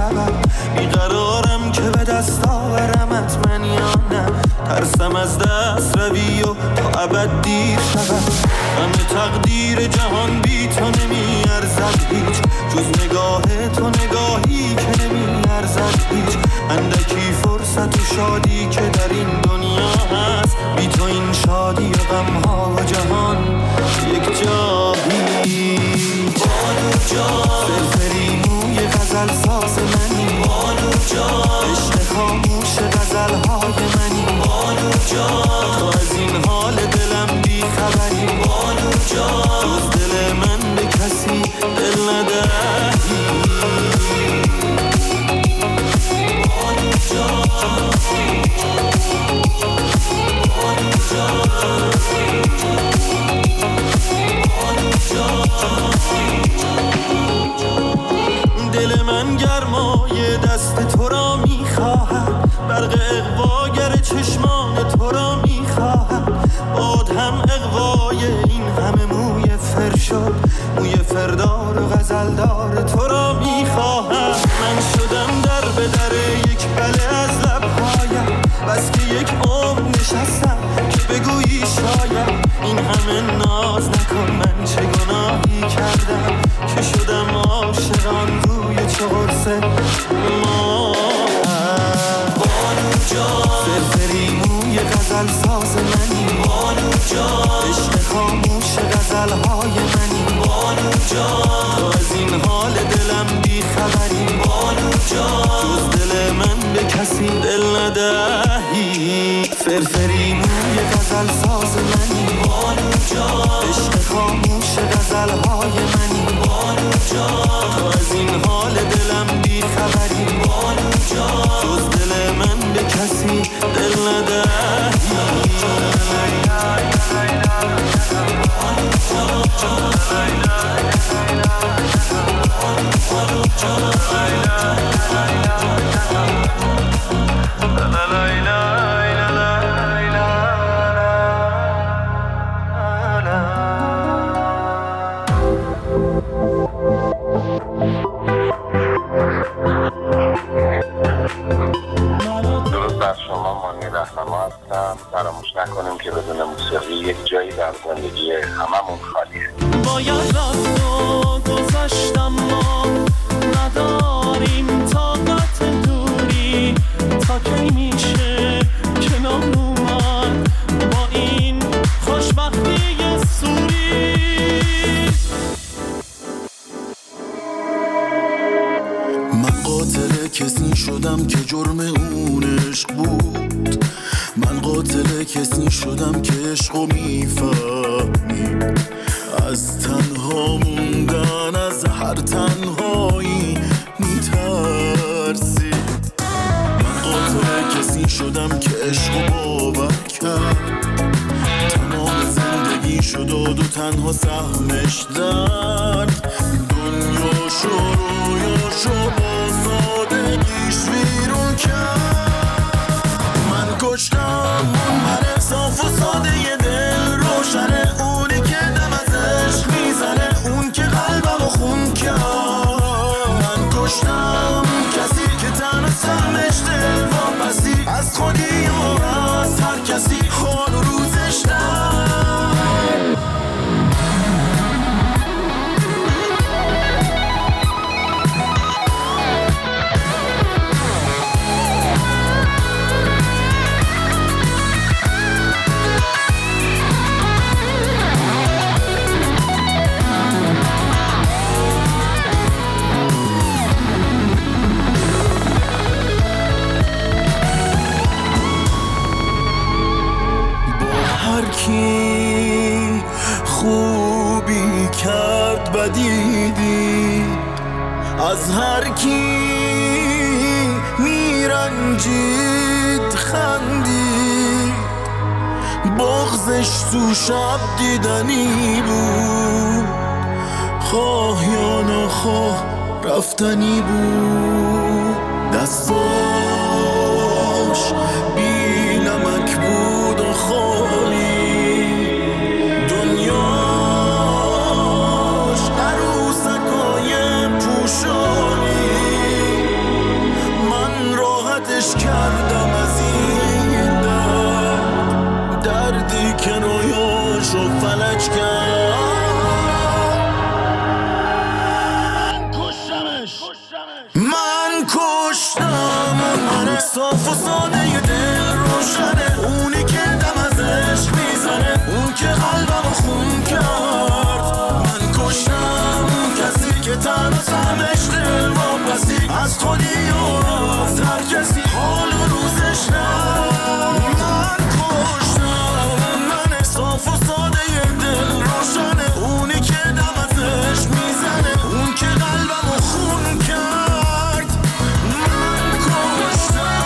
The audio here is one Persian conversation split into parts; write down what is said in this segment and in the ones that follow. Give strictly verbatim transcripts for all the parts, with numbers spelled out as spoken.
سبب بیقرارم که به دست آورمت من یا نه ترسم از دست روی و تا ابد دیر شود همه تقدیر جهان بی تو نمی ارزد هیچ جز نگاه تو نگاهی که نمی ارزد هیچ اندکی فرصت و شادی که در این دنیا هست بی تو این شادی و غمها و جهان یک جایی بانو جان فرفری موی غزل ساز منی بانو جان عشق خاموش غزلهای منی بانو جان تو از این حال دلم بی خبری بانو جان جز دل من به کسی دل ندهی بانو جان بانو جان دل من گرمای دست تو را میخواهد برق اغواگر چشمان تو را میخواهد باد هم اغوای این همه موی فر شد موی فردار و غزلدار تو را میخواهد من شدم در به در یک بله از لبهایم بس که یک عمر نشستم که بگویی شاید این همه ناز نکن من چه گناهی کردم که شدم عاشقان روی چه قرصه ما بانو جان فرفری موی غزل ساز منی بانو جان عشق خاموش غزلهای منی بانو جان تو از این حال دلم بی خبری بانو جان جز دل من به کسی دل ندهی فرفری موی غزل ساز منی بانو جان عشق خاموش غزلهای منی بانو جان تو از این حال دلم بی خبری بانو جان جز دل من به کسی دل ندهی بانو فراموش نکنیم که بدون موسیقی یک جایی در زندگی هممون خالیه. باید رفت و گذشتم ما نداریم طاقت دوری تا کی میشه کنار اومد با این خوشبختی سوری. من قاتل کسی شدم که جرم اون عشق بود من قاتل کسی شدم که عشقو میفهمید از تنها موندن از هر تنهایی میترسید من قاتل کسی شدم که عشقو باور کرد تمام زندگی شد و دو تنها سهمش درد دنیا شو رویا شو با سادگیش ویرون کرد کشتم اون من صاف و ساده ی دل روشنه اونی که دم از عشق میزنه اون که قلبم و خون کرد من کشتم کسی که تن سهمش دل واپسی از خودی و از هر کسی حال و روزش در کی خوبی کرد بدیدی از هر کی میرنجید خندید بغضش تو شب دیدنی بود خواه یا نخواه رفتنی بود دستاش بی نمک بود و خالی دنیاش عروسکای پوشانی صاف و ساده یه دل روشنه، اونی که دم از عشق میزنه، اون که قلبمو خون کرد. من کشتم اون کسی که تنها سمش دل واپسی از خودی و از هر کسی حال و روزش نه. من کشتم من صاف و ساده یه دل روشنه، اونی که دم از عشق میزنه، اون که قلبمو خون کرد. من کشتم.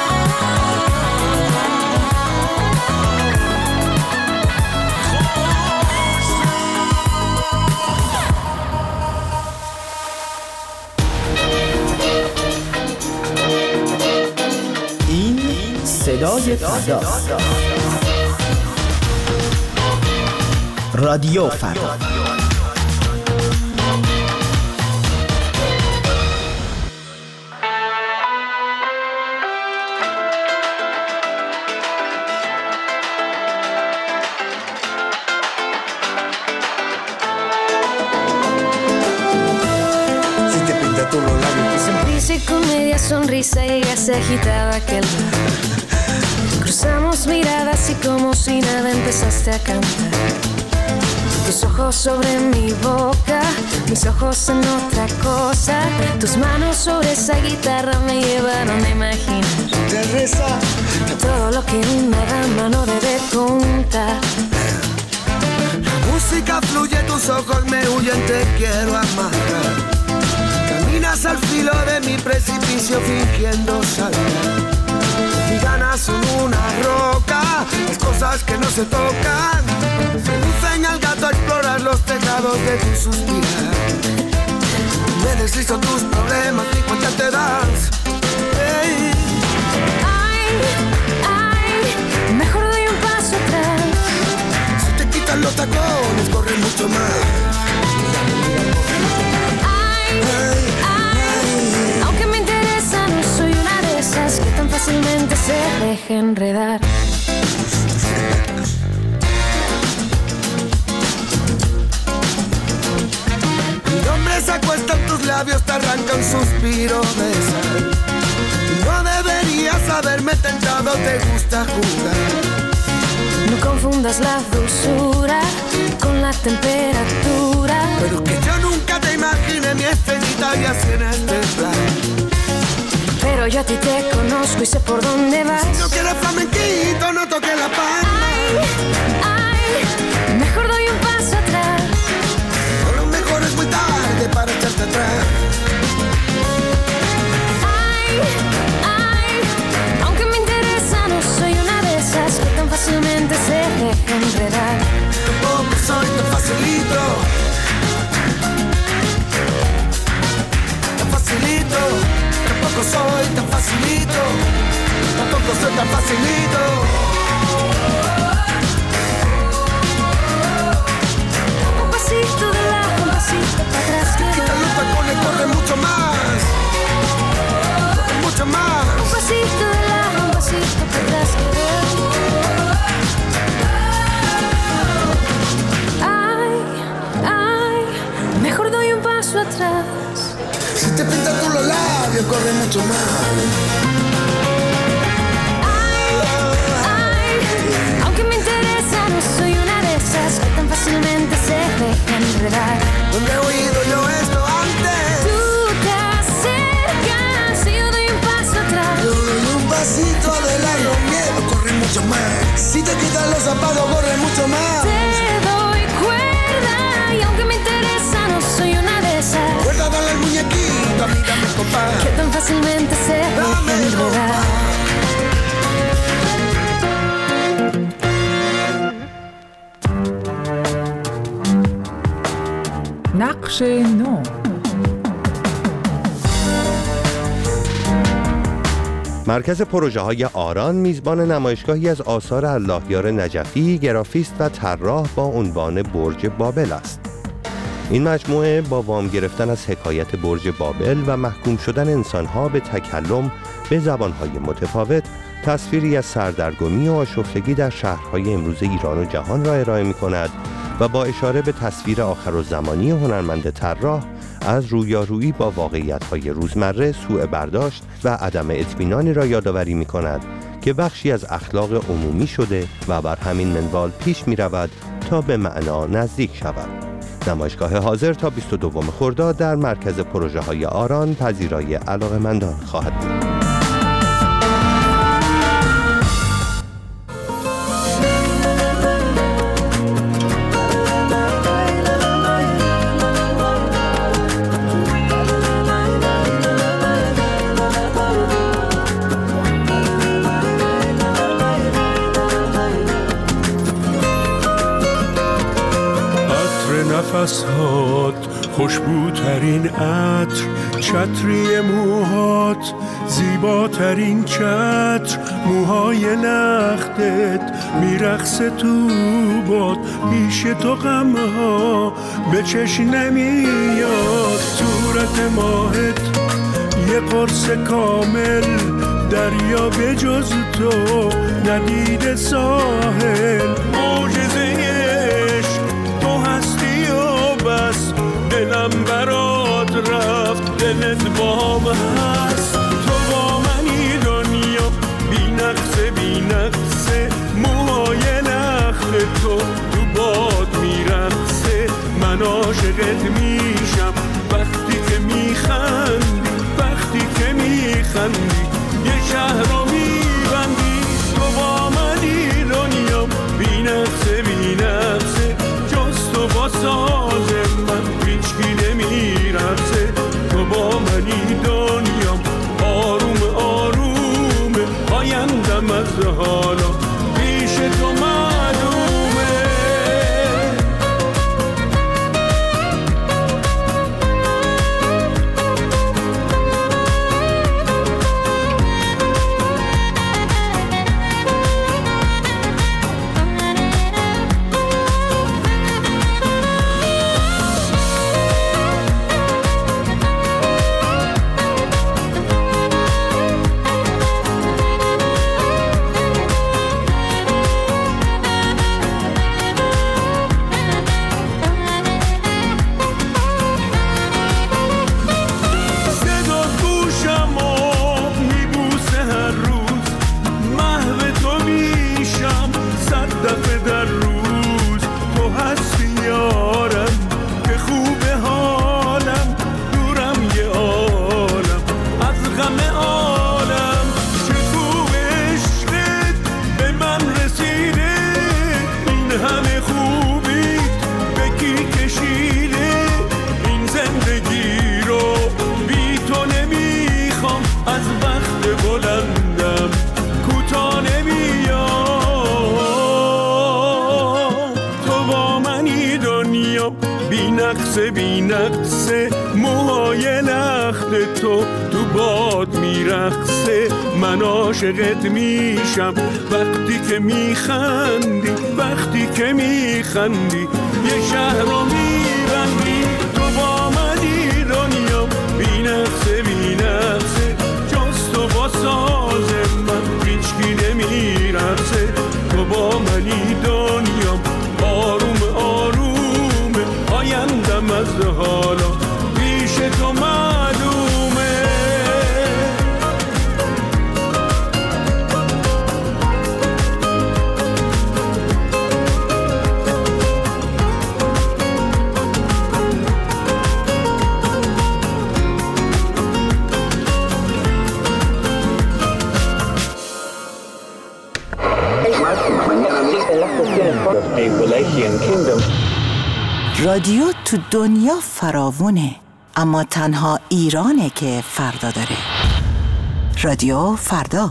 این صدای فردا، رادیو فردا. Sonrisa y comedia, sonrisa y ella se agitaba aquel bar. Cruzamos miradas y como si nada empezaste a cantar. Tus ojos sobre mi boca, mis ojos en otra cosa. Tus manos sobre esa guitarra me llevaron a imaginar todo lo que una dama no debe contar. La música fluye, tus ojos me huyen, te quiero amarrar. Caminas al filo de mi precipicio fingiendo saltar. Mis ganas son una roca, las cosas que no se tocan. Seducen al gato a explorar los tejados de tu suspirar. Me deslizo tus problemas y cuenta te das. Hey. Ay, ay, mejor doy un paso atrás. Si te quitan los tacones, corre mucho más. Ay, ay, aunque me interesa, no soy una de esas que tan fácilmente se deja enredar. Mi nombre se acuesta en tus labios, te arranca un suspiro de sal. No deberías haberme tentado, te gusta jugar. No confundas la dulzura con la temperatura. Pero que yo nunca te imaginé mi estrellita y así en este plan. Pero yo a ti te conozco y sé por dónde vas. Si no quieres flamenquito, no toques la palma. Ay, ay, mejor doy un paso atrás. O lo mejor es muy tarde para echarte atrás. Ay, ay, aunque me interesa, no soy una de esas que tan fácilmente se deja enredar. Tampoco soy tan facilito. Tan facilito. Tampoco soy tan facilito. Tampoco soy tan facilito. Un pasito de lado, un pasito para atrás. Quita los tacones, corre mucho más. Corre mucho más. Un pasito de lado, un pasito para atrás. Ay, ay, mejor doy un paso atrás. Si te pintas tú los labios, corre mucho más. Ay, ay, aunque me interesa, no soy una de esas que tan fácilmente se dejan enredar. ¿Dónde he oído yo esto antes? Tú te acercas y yo doy un paso atrás. Yo doy un pasito de largo, miedo, corre mucho más. Si te quitas los zapatos, corre mucho más. Te doy cuerda y aunque me interesa, no soy una de esas. Cuerda, dale al muñequito, a mí dame compás. Que tan fácilmente se dejan enredar. نقش نو. مرکز پروژه های آران میزبان نمایشگاهی از آثار اللهیار نجفی، گرافیست و طراح با عنوان برج بابل است. این مجموعه با وام گرفتن از حکایت برج بابل و محکوم شدن انسانها به تکلم به زبانهای متفاوت، تصویری از سردرگمی و آشفتگی در شهرهای امروز ایران و جهان را ارائه می کند و با اشاره به تصویر آخرالزمانی هنرمند طراح از رویارویی با واقعیت‌های روزمره سوء برداشت و عدم اطمینانی را یادآوری می‌کند که بخشی از اخلاق عمومی شده و بر همین منوال پیش می‌رود تا به معنا نزدیک شود. نمایشگاه حاضر تا بیست و دوم خرداد در مرکز پروژه‌های آران پذیرای علاقه‌مندان خواهد بود. نفسات خوشبوترین عطر، چتری موهات زیباترین چتر، موهای نختت میرقصه تو باد، پیش تو غمها به چشم نمیاد، صورت ماهت یه قرص کامل، دریا به جز تو ندیده ساحل، معجزه عشق تو هستی و بس، دلم برات رفت دلت بام هست، تو با منی دنیا بی نقصه بی نقصه، موهای نخل تو تو باد میرقصه، من عاشقت میشم وقتی که میخندی، وقتی که میخندی یه شهر رو میبندی، تو با منی دنیا بی نقصه بی نقصه، جز تو با ساز من هیچکی نمیرقصه، تو با منی دنیا آروم آروم، آیندم از حالا پیش تو معلومه. بی نقصه موهای نخل تو تو باد میرقصه، من عاشقت میشم وقتی که میخندی، وقتی که میخندی یه شهر رو میبندی، تو با منی دنیا بی نقصه بی نقصه، جز تو با ساز من هیچکی نمیرقصه، تو با منی دنیا آروم آروم، آیندم از حالا پیش تو معلومه. رادیو تو دنیا فراوونه، اما تنها ایرانه که فردا داره. رادیو فردا.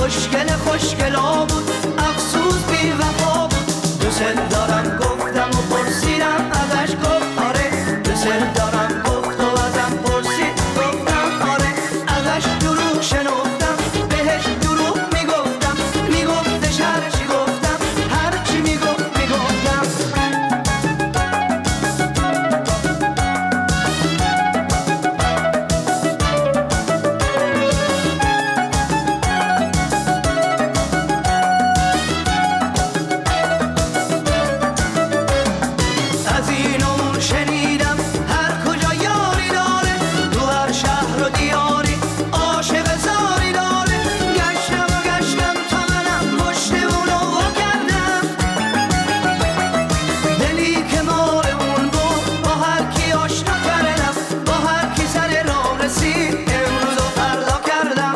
خوشگل خوشگلا بود افسوس بی وفا بود دوست دارم گفتم و پرسیدم ازش گفت آره دوست دارم گفت و ازم پرسید گفتم آره ازش دروغ شنفتم بهش دروغ میگفتم میگفتش هرچی گفتم هرچی میگفت میگفتم از این اون شنیدم هر کجا یاری داره تو هر شهر و دیاری عاشق زاری داره گشتم و گشتم تا منم پشت اونو وا کردم دلی که مال اون بود با هر کی آشنا کردم با هر کی سر راه رسید امروز و فردا کردم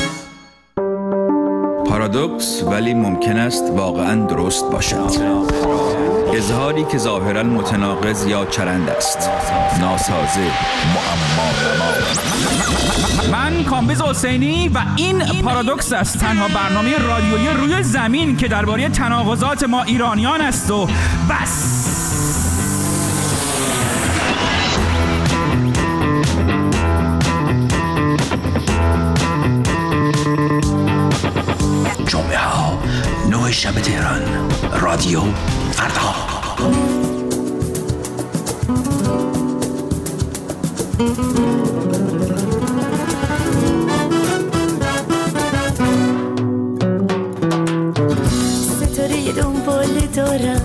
پارادوکس ولی ممکن است واقعاً درست باشد. اظهاری که ظاهراً متناقض یا چرند است. ناسازه، معما. من کامبیز حسینی و این پارادوکس است، تنها برنامه رادیویی روی زمین که درباره تناقضات ما ایرانیان است و بس. جمعه ها نه شب تهران، رادیو فردا. ستاره دنبال دارم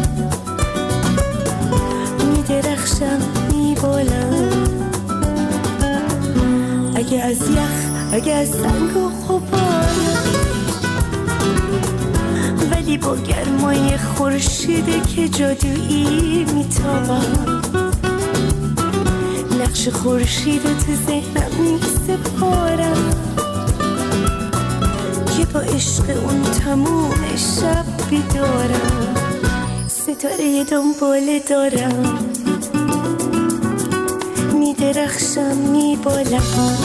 میدرخشم میبالم اگه از یخ اگه از سنگ و غبارم ولی با گرمای خورشیده که جادویی میتابم نقش خورشید تو ذهنم میسپارم که با عشق اون تموم شب بیدارم ستاره دنبال دارم میدرخشم میبالم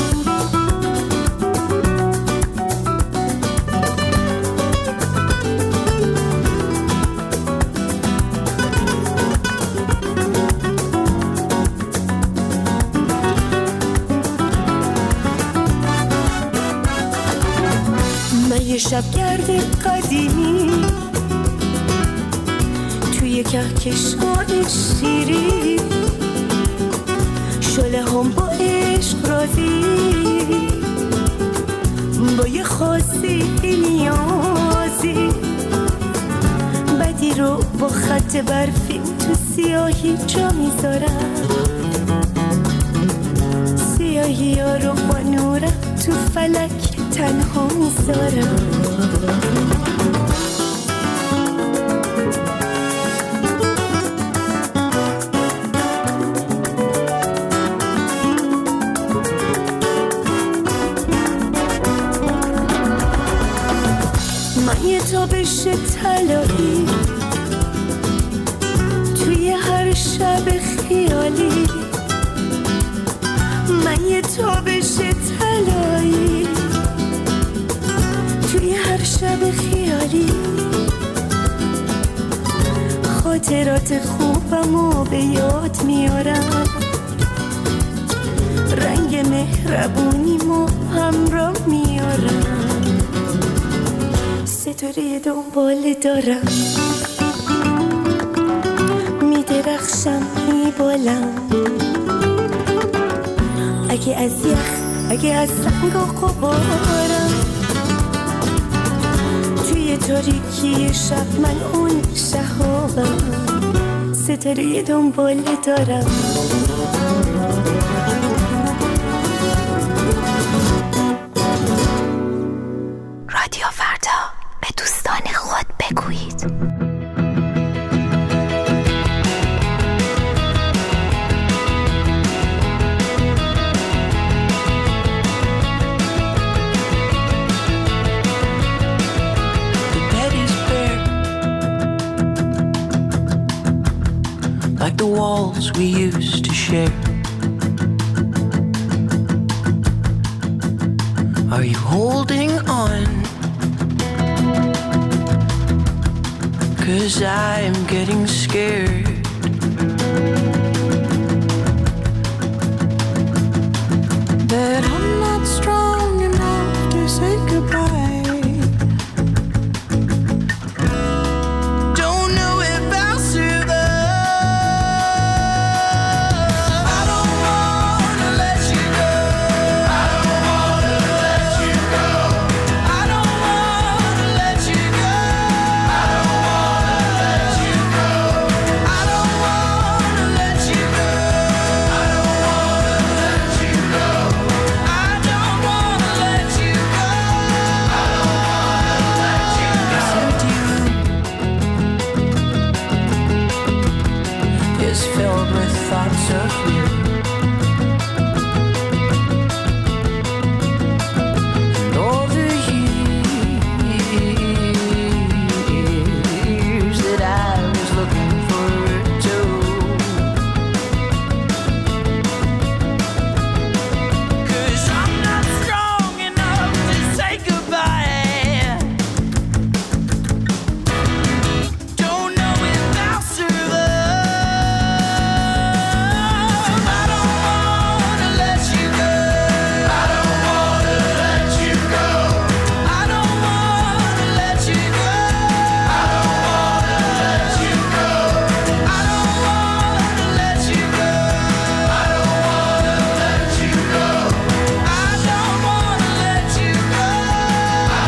یه شبگرد قدیمی توی کهکشان شیری شله هم با عشق راضی با یه خاصی نیازی بدی رو با خط برفی تو سیاهی جا میذارم سیاهی ها رو با نورم تو فلک تنها میذارم من یه تابش طلایی توی هر شب خیالی من یه تابش طلایی توی هر شب خیالی خاطرات خوبمو به یاد میارم رنگ مهربونیمو همراه میارم ستاره دنبال دارم میدرخشم میبالم اگه از یخ اگه از سنگ و غبارم توی تاریکی شب من اون شهابم ستاره دنبال دارم رادیو فردا به دوستان خود بگویید. Like the walls we used to share. Are you holding on 'cause I'm getting scared. That I'm not strong enough to say goodbye. Don't know if I'll survive. I don't wanna let you go. I don't wanna let you go. I don't wanna let you go. I don't wanna let you go. I don't wanna let you go. I don't wanna let you go. I don't wanna let you go. I don't wanna let you go. This empty room is filled with thoughts of you. And all the years that I was looking forward to. 'Cause I'm not strong enough to say goodbye. Don't know if I'll survive. I don't wanna let you go. I don't wanna let you go. I don't wanna let you go. I don't wanna let you go. I don't wanna let you go. I don't wanna let you go. I don't wanna let you go. I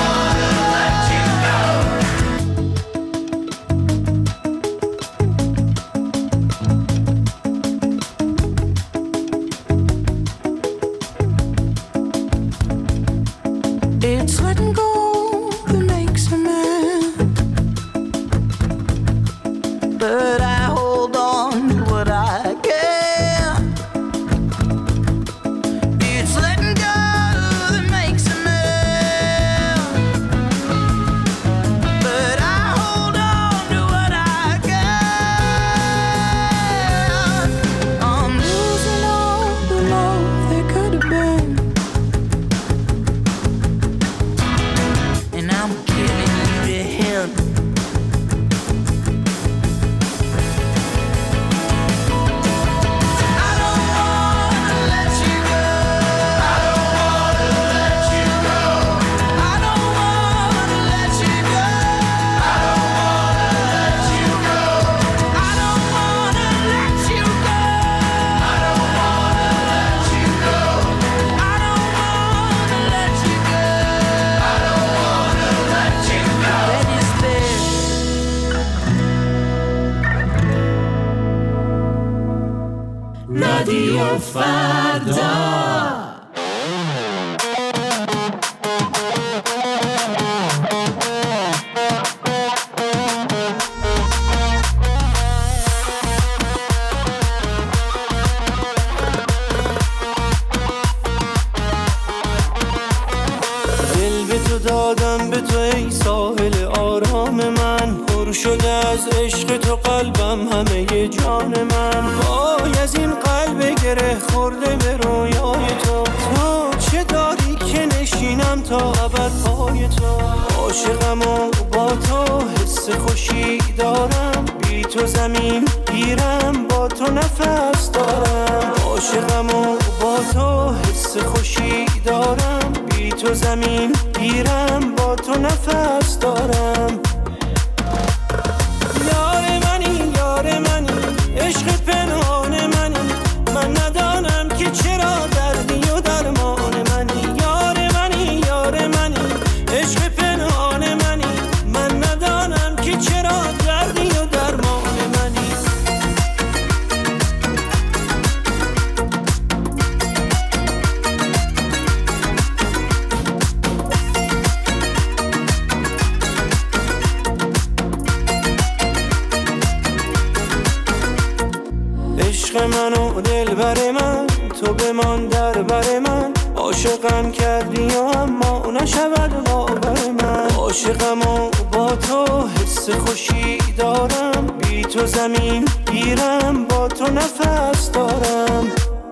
don't wanna let you go. It's letting go that makes a man, but I hold on to what I can. It's letting go that makes a man, but I hold on to what I can. I'm losing all the love there could have been, and I'm giving you to him. I don't wanna let you go. I don't wanna let you go. I don't wanna let you go. I don't wanna let you go. I don't wanna let you go. I don't wanna let you go. I don't wanna let you go. I don't wanna let you go. Let it spin. رادیو فردا. دل به تو دادم، به تو ای ساحل آرام من، پر شده از عشق تو قلبم، همه جان من. وای از این قلب گره خورده به رویای تو، تو چه داری که نشینم تا ابد پای تو. عاشقم و با تو حس خوشی دارم، بی تو زمین گیرم، با تو نفس دارم. عاشقم و با تو حس خوشی دارم، بی تو زمین گیرم، با تو نفس دارم. یار منی یار منی، عشق پنهان منی، من ندانم که چرا دردی و درمان منی. یار منی یار منی، عشق پنهان منی، من ندانم که چرا دردی و درمان منی. عشق من و دلبر من، تو بمان در بر من. عاشقم کردی و اما نشود باور من. عاشقم و با تو حس خوشی دارم، بی تو زمین گیرم، با تو نفس دارم.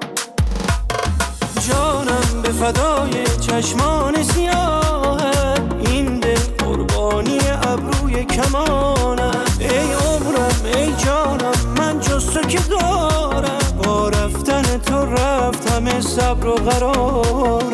جانم به فدای چشمان سیاه، این دل قربانی ابروی کمان صبر و قرارم